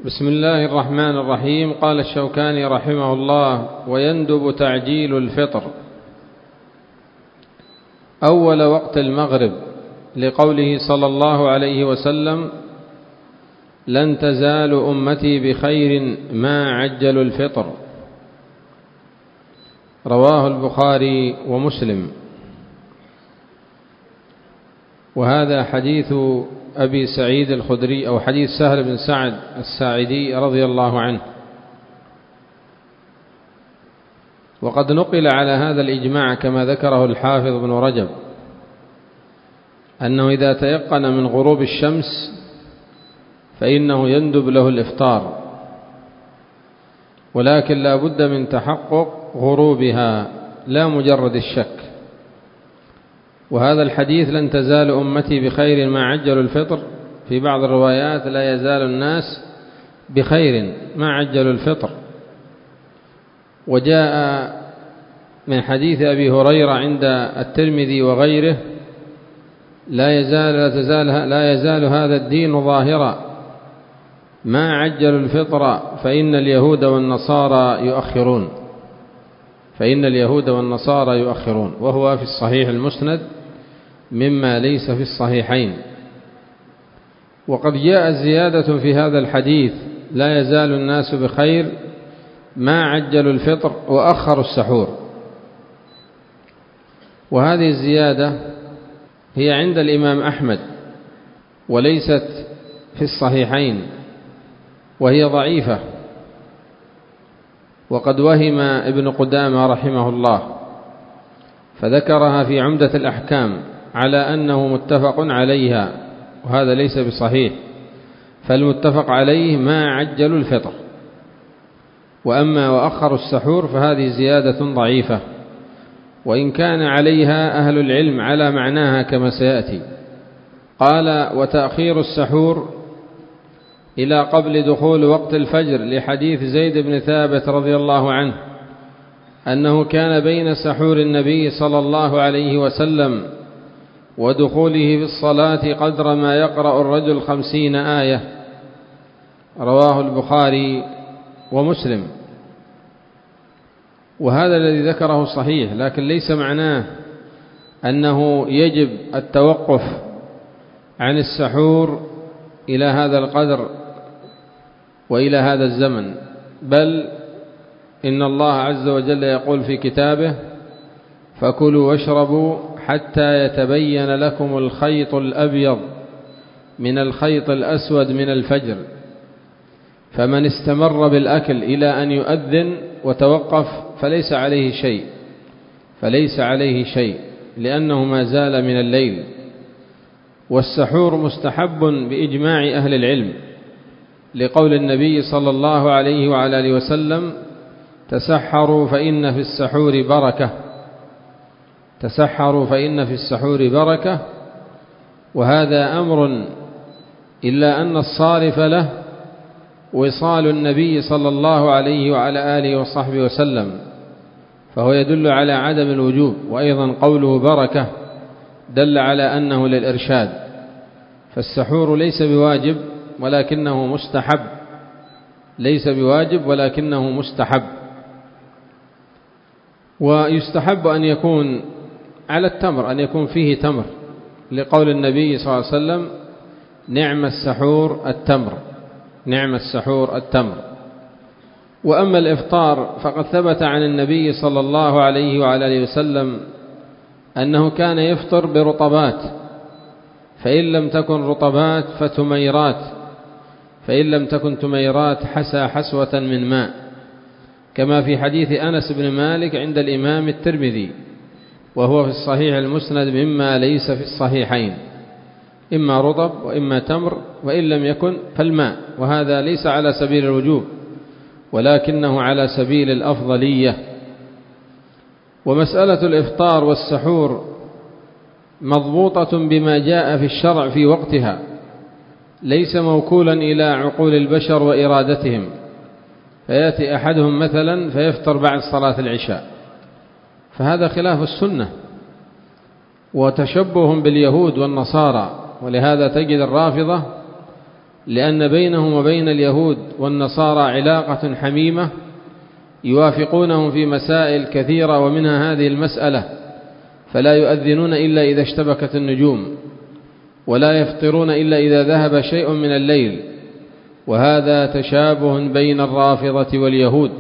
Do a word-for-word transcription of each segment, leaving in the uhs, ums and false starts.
بسم الله الرحمن الرحيم. قال الشوكاني رحمه الله: ويندب تعجيل الفطر أول وقت المغرب، لقوله صلى الله عليه وسلم: لن تزال أمتي بخير ما عجلوا الفطر، رواه البخاري ومسلم. وهذا حديث أبي سعيد الخدري أو حديث سهل بن سعد الساعدي رضي الله عنه. وقد نقل على هذا الإجماع كما ذكره الحافظ بن رجب أنه إذا تيقن من غروب الشمس فإنه يندب له الإفطار، ولكن لا بد من تحقق غروبها لا مجرد الشك. وهذا الحديث لن تزال أمتي بخير ما عجلوا الفطر، في بعض الروايات لا يزال الناس بخير ما عجلوا الفطر. وجاء من حديث أبي هريرة عند الترمذي وغيره: لا يزال, لا تزال, لا يزال هذا الدين ظاهرا ما عجلوا الفطر فإن اليهود والنصارى يؤخرون فإن اليهود والنصارى يؤخرون وهو في الصحيح المسند مما ليس في الصحيحين. وقد جاء زيادة في هذا الحديث: لا يزال الناس بخير ما عجلوا الفطر وأخروا السحور. وهذه الزيادة هي عند الإمام أحمد وليست في الصحيحين، وهي ضعيفة. وقد وهم ابن قدامة رحمه الله فذكرها في عمدة الأحكام على أنه متفق عليها، وهذا ليس بصحيح، فالمتفق عليه ما عجلوا الفطر. وأما وأخروا السحور فهذه زيادة ضعيفة، وإن كان عليها أهل العلم على معناها كما سيأتي. قال: وتأخير السحور إلى قبل دخول وقت الفجر، لحديث زيد بن ثابت رضي الله عنه أنه كان بين سحور النبي صلى الله عليه وسلم ودخوله في الصلاة قدر ما يقرأ الرجل خمسين آية، رواه البخاري ومسلم. وهذا الذي ذكره صحيح، لكن ليس معناه أنه يجب التوقف عن السحور إلى هذا القدر وإلى هذا الزمن، بل إن الله عز وجل يقول في كتابه: فكلوا واشربوا حتى يتبين لكم الخيط الأبيض من الخيط الأسود من الفجر. فمن استمر بالأكل إلى أن يؤذن وتوقف فليس عليه شيء فليس عليه شيء لأنه ما زال من الليل. والسحور مستحب بإجماع أهل العلم، لقول النبي صلى الله عليه وعلى آله وسلم: تسحروا فإن في السحور بركة تسحروا فإن في السحور بركة. وهذا أمر إلا أن الصارف له وصال النبي صلى الله عليه وعلى آله وصحبه وسلم، فهو يدل على عدم الوجوب. وأيضا قوله بركة دل على أنه للإرشاد، فالسحور ليس بواجب ولكنه مستحب ليس بواجب ولكنه مستحب. ويستحب أن يكون على التمر، أن يكون فيه تمر، لقول النبي صلى الله عليه وسلم: نعم السحور التمر نعم السحور التمر. وأما الإفطار فقد ثبت عن النبي صلى الله عليه وعلى آله وسلم أنه كان يفطر برطبات، فإن لم تكن رطبات فتميرات، فإن لم تكن تميرات حسى حسوة من ماء، كما في حديث أنس بن مالك عند الإمام الترمذي، وهو في الصحيح المسند مما ليس في الصحيحين، إما رطب وإما تمر، وإن لم يكن فالماء. وهذا ليس على سبيل الوجوب ولكنه على سبيل الأفضلية. ومسألة الإفطار والسحور مضبوطة بما جاء في الشرع في وقتها، ليس موكولا إلى عقول البشر وإرادتهم، فيأتي أحدهم مثلا فيفطر بعد صلاة العشاء، فهذا خلاف السنة وتشبه باليهود والنصارى. ولهذا تجد الرافضة لأن بينهم وبين اليهود والنصارى علاقة حميمة يوافقونهم في مسائل كثيرة، ومنها هذه المسألة، فلا يؤذنون إلا إذا اشتبكت النجوم، ولا يفطرون إلا إذا ذهب شيء من الليل، وهذا تشابه بين الرافضة واليهود.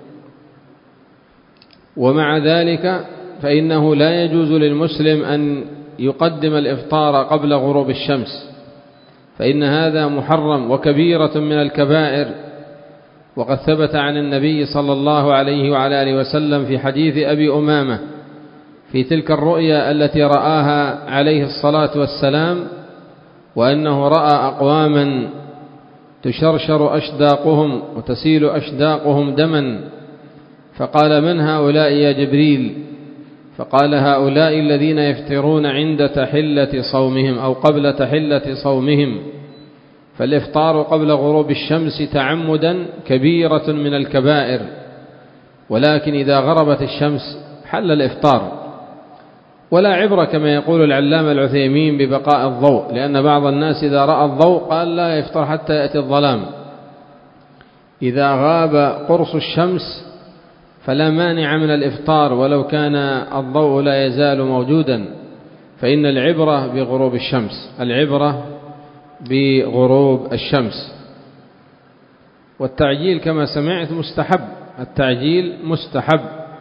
ومع ذلك فإنه لا يجوز للمسلم أن يقدم الإفطار قبل غروب الشمس، فإن هذا محرم وكبيرة من الكبائر. وقد ثبت عن النبي صلى الله عليه وعلى آله وسلم في حديث أبي أمامة في تلك الرؤيا التي رآها عليه الصلاة والسلام، وأنه رأى أقواما تشرشر أشداقهم وتسيل أشداقهم دما، فقال: من هؤلاء يا جبريل؟ فقال: هؤلاء الذين يفطرون عند تحلة صومهم أو قبل تحلة صومهم. فالإفطار قبل غروب الشمس تعمدا كبيرة من الكبائر، ولكن إذا غربت الشمس حل الإفطار، ولا عبرة كما يقول العلامة العثيمين ببقاء الضوء، لأن بعض الناس إذا رأى الضوء قال لا يفطر حتى يأتي الظلام. إذا غاب قرص الشمس فلا مانع من الإفطار ولو كان الضوء لا يزال موجودا، فإن العبرة بغروب الشمس، العبرة بغروب الشمس. والتعجيل كما سمعت مستحب، التعجيل مستحب.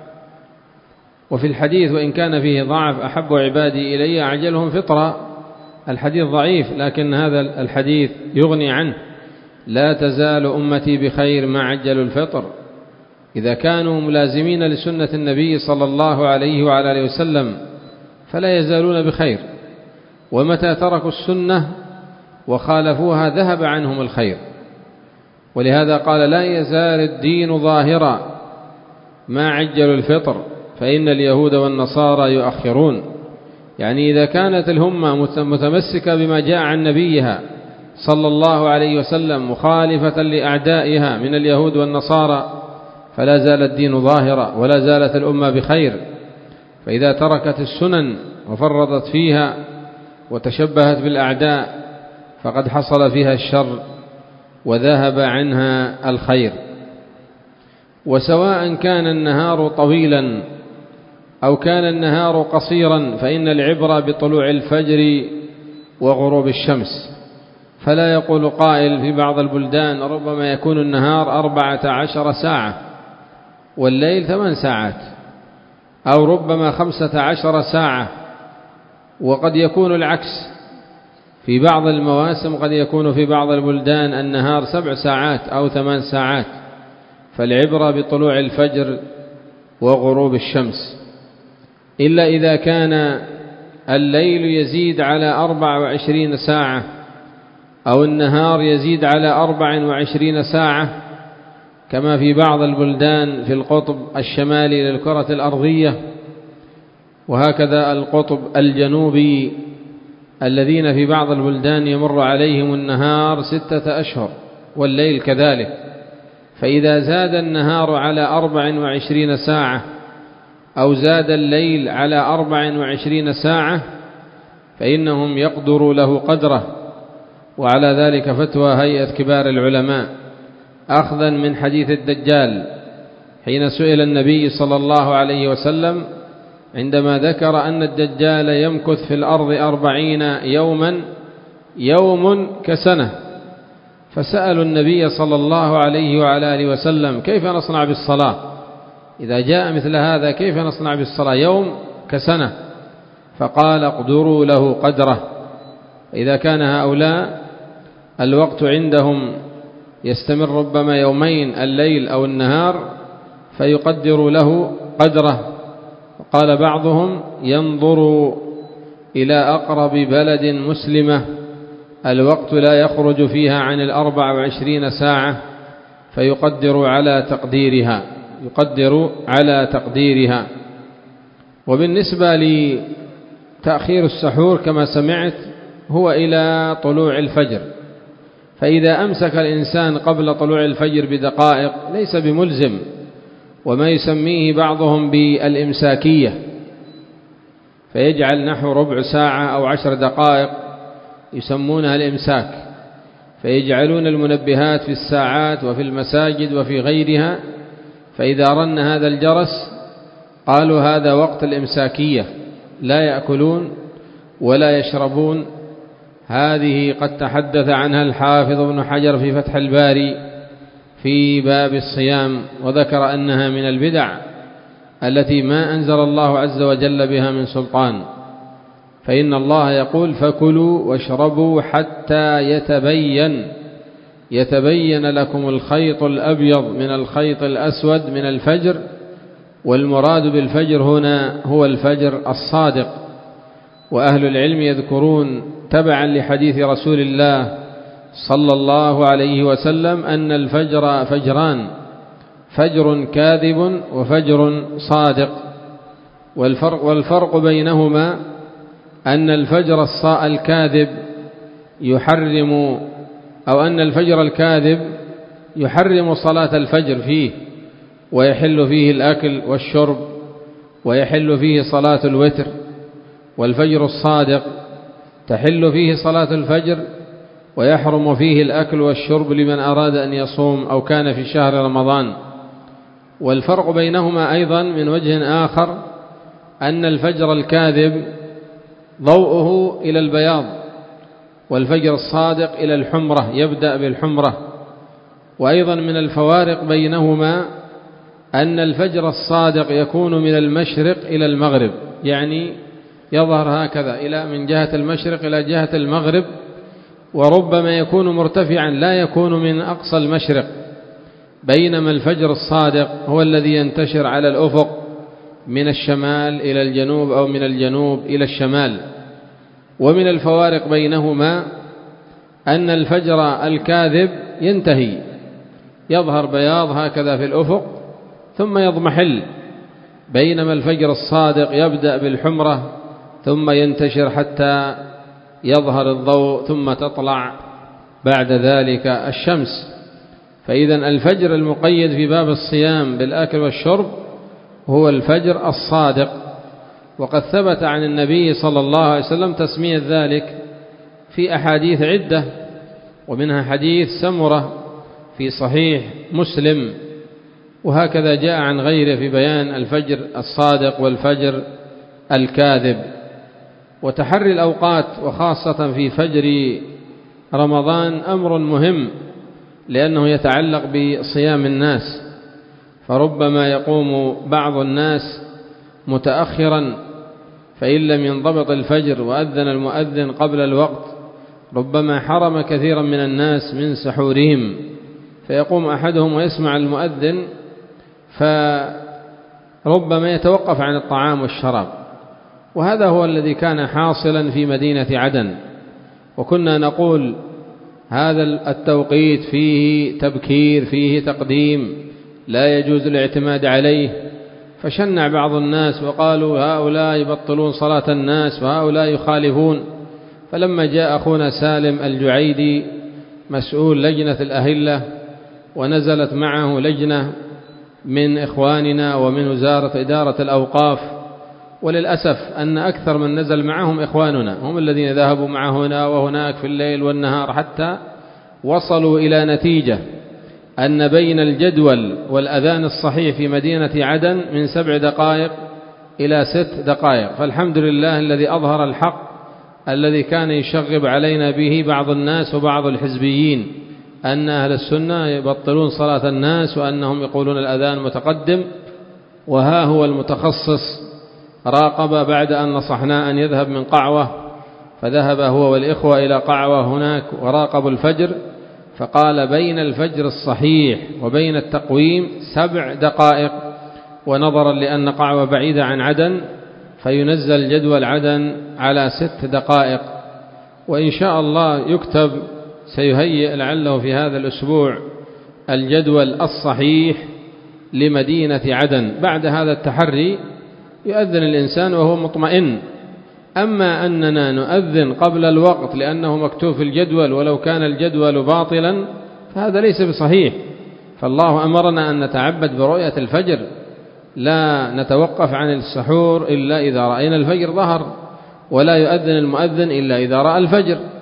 وفي الحديث وإن كان فيه ضعف: أحب عبادي إلي أعجلهم فطرا، الحديث ضعيف، لكن هذا الحديث يغني عنه: لا تزال أمتي بخير ما عجلوا الفطر. إذا كانوا ملازمين لسنة النبي صلى الله عليه وعلى آله وسلم فلا يزالون بخير، ومتى تركوا السنة وخالفوها ذهب عنهم الخير. ولهذا قال: لا يزال الدين ظاهرا ما عجلوا الفطر فإن اليهود والنصارى يؤخرون. يعني إذا كانت الأمة متمسكة بما جاء عن نبيها صلى الله عليه وسلم مخالفة لأعدائها من اليهود والنصارى فلا زال الدين ظاهرا ولا زالت الأمة بخير. فإذا تركت السنن وفرطت فيها وتشبهت بالأعداء فقد حصل فيها الشر وذهب عنها الخير. وسواء كان النهار طويلا أو كان النهار قصيرا فإن العبرة بطلوع الفجر وغروب الشمس. فلا يقول قائل: في بعض البلدان ربما يكون النهار أربعة عشر ساعة والليل ثمان ساعات، أو ربما خمسة عشر ساعة، وقد يكون العكس في بعض المواسم، قد يكون في بعض البلدان النهار سبع ساعات أو ثمان ساعات. فالعبرة بطلوع الفجر وغروب الشمس، إلا إذا كان الليل يزيد على أربع وعشرين ساعة أو النهار يزيد على أربع وعشرين ساعة، كما في بعض البلدان في القطب الشمالي للكرة الأرضية، وهكذا القطب الجنوبي الذين في بعض البلدان يمر عليهم النهار ستة أشهر والليل كذلك. فإذا زاد النهار على أربع وعشرين ساعة أو زاد الليل على أربع وعشرين ساعة فإنهم يقدروا له قدره. وعلى ذلك فتوى هيئة كبار العلماء أخذا من حديث الدجال، حين سئل النبي صلى الله عليه وسلم عندما ذكر أن الدجال يمكث في الأرض أربعين يوما يوم كسنة، فسألوا النبي صلى الله عليه وعلى آله وسلم: كيف نصنع بالصلاة إذا جاء مثل هذا؟ كيف نصنع بالصلاة يوم كسنة؟ فقال: اقدروا له قدره. إذا كان هؤلاء الوقت عندهم يستمر ربما يومين الليل أو النهار فيقدر له قدره. قال بعضهم: ينظر إلى أقرب بلد مسلمة الوقت لا يخرج فيها عن الأربع وعشرين ساعة فيقدر على تقديرها يقدر على تقديرها. وبالنسبة لتأخير السحور كما سمعت هو إلى طلوع الفجر، فإذا أمسك الإنسان قبل طلوع الفجر بدقائق ليس بملزم، وما يسميه بعضهم بالإمساكية، فيجعل نحو ربع ساعة أو عشر دقائق يسمونها الإمساك، فيجعلون المنبهات في الساعات وفي المساجد وفي غيرها، فإذا رن هذا الجرس قالوا هذا وقت الإمساكية، لا يأكلون ولا يشربون. هذه قد تحدث عنها الحافظ ابن حجر في فتح الباري في باب الصيام، وذكر أنها من البدع التي ما أنزل الله عز وجل بها من سلطان. فإن الله يقول فكلوا واشربوا حتى يتبين يتبين لكم الخيط الأبيض من الخيط الأسود من الفجر، والمراد بالفجر هنا هو الفجر الصادق. وأهل العلم يذكرون تبعا لحديث رسول الله صلى الله عليه وسلم أن الفجر فجران: فجر كاذب وفجر صادق. والفرق, والفرق بينهما أن الفجر الكاذب يحرم أو أن الفجر الكاذب يحرم صلاة الفجر فيه، ويحل فيه الأكل والشرب، ويحل فيه صلاة الوتر. والفجر الصادق تحل فيه صلاة الفجر ويحرم فيه الأكل والشرب لمن أراد أن يصوم أو كان في شهر رمضان. والفرق بينهما أيضا من وجه آخر أن الفجر الكاذب ضوءه إلى البياض، والفجر الصادق إلى الحمرة، يبدأ بالحمرة. وأيضا من الفوارق بينهما أن الفجر الصادق يكون من المشرق إلى المغرب، يعني يظهر هكذا إلى من جهة المشرق إلى جهة المغرب، وربما يكون مرتفعا لا يكون من أقصى المشرق، بينما الفجر الصادق هو الذي ينتشر على الأفق من الشمال إلى الجنوب أو من الجنوب إلى الشمال. ومن الفوارق بينهما أن الفجر الكاذب ينتهي، يظهر بياض هكذا في الأفق ثم يضمحل، بينما الفجر الصادق يبدأ بالحمرة ثم ينتشر حتى يظهر الضوء ثم تطلع بعد ذلك الشمس. فإذا الفجر المقيد في باب الصيام بالأكل والشرب هو الفجر الصادق. وقد ثبت عن النبي صلى الله عليه وسلم تسمية ذلك في أحاديث عدة، ومنها حديث سمرة في صحيح مسلم، وهكذا جاء عن غيره في بيان الفجر الصادق والفجر الكاذب. وتحري الأوقات وخاصة في فجر رمضان أمر مهم، لأنه يتعلق بصيام الناس، فربما يقوم بعض الناس متأخرا، فإن لم ينضبط الفجر وأذن المؤذن قبل الوقت ربما حرم كثيرا من الناس من سحورهم، فيقوم أحدهم ويسمع المؤذن فربما يتوقف عن الطعام والشراب. وهذا هو الذي كان حاصلا في مدينة عدن، وكنا نقول هذا التوقيت فيه تبكير، فيه تقديم، لا يجوز الاعتماد عليه. فشنع بعض الناس وقالوا هؤلاء يبطلون صلاة الناس وهؤلاء يخالفون. فلما جاء أخونا سالم الجعيدي مسؤول لجنة الأهلة، ونزلت معه لجنة من إخواننا ومن وزارة إدارة الأوقاف، وللأسف أن أكثر من نزل معهم إخواننا، هم الذين ذهبوا معه هنا وهناك في الليل والنهار، حتى وصلوا إلى نتيجة أن بين الجدول والأذان الصحيح في مدينة عدن من سبع دقائق إلى ست دقائق. فالحمد لله الذي أظهر الحق الذي كان يشغب علينا به بعض الناس وبعض الحزبيين، أن أهل السنة يبطلون صلاة الناس وأنهم يقولون الأذان متقدم. وها هو المتخصص راقب بعد أن نصحنا أن يذهب من قعوة، فذهب هو والإخوة إلى قعوة هناك وراقبوا الفجر، فقال بين الفجر الصحيح وبين التقويم سبع دقائق، ونظرا لأن قعوة بعيدة عن عدن فينزل جدول عدن على ست دقائق. وإن شاء الله يكتب، سيهيئ لعله في هذا الأسبوع الجدول الصحيح لمدينة عدن. بعد هذا التحري يؤذن الإنسان وهو مطمئن. أما أننا نؤذن قبل الوقت لأنه مكتوب في الجدول ولو كان الجدول باطلا فهذا ليس بصحيح. فالله أمرنا أن نتعبد برؤية الفجر، لا نتوقف عن السحور إلا إذا رأينا الفجر ظهر، ولا يؤذن المؤذن إلا إذا رأى الفجر.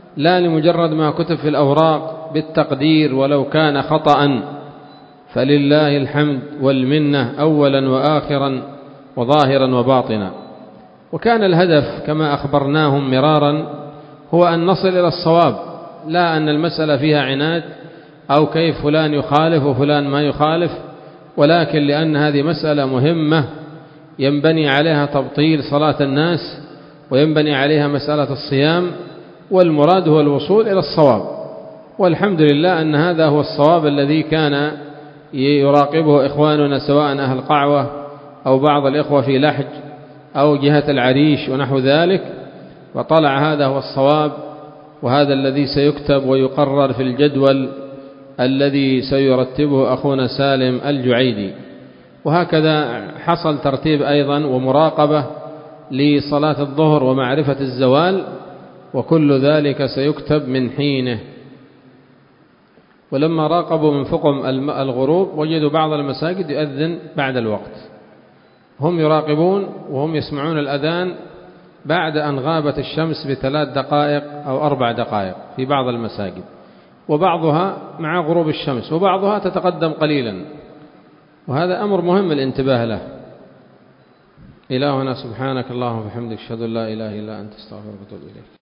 لا لمجرد ما كتب في الأوراق بالتقدير ولو كان خطأ، فلله الحمد والمنة أولا وآخرا وظاهرا وباطنا. وكان الهدف كما أخبرناهم مرارا هو أن نصل إلى الصواب، لا أن المسألة فيها عناد أو كيف فلان يخالف وفلان ما يخالف، ولكن لأن هذه مسألة مهمة ينبني عليها تبطيل صلاة الناس وينبني عليها مسألة الصيام، والمراد هو الوصول إلى الصواب. والحمد لله أن هذا هو الصواب الذي كان يراقبه إخواننا سواء أهل قعوة أو بعض الإخوة في لحج أو جهة العريش ونحو ذلك، وطلع هذا هو الصواب، وهذا الذي سيكتب ويقرر في الجدول الذي سيرتبه أخونا سالم الجعيدي. وهكذا حصل ترتيب أيضا ومراقبة لصلاة الظهر ومعرفة الزوال، وكل ذلك سيكتب من حينه. ولما راقبوا من فقم الغروب وجدوا بعض المساجد يؤذن بعد الوقت، هم يراقبون وهم يسمعون الأذان بعد أن غابت الشمس بثلاث دقائق أو أربع دقائق في بعض المساجد، وبعضها مع غروب الشمس، وبعضها تتقدم قليلا، وهذا أمر مهم الانتباه له. إلهنا سبحانك اللهم وبحمدك أشهد أن لا إله إلا أنت استغفرك وأتوب إليك.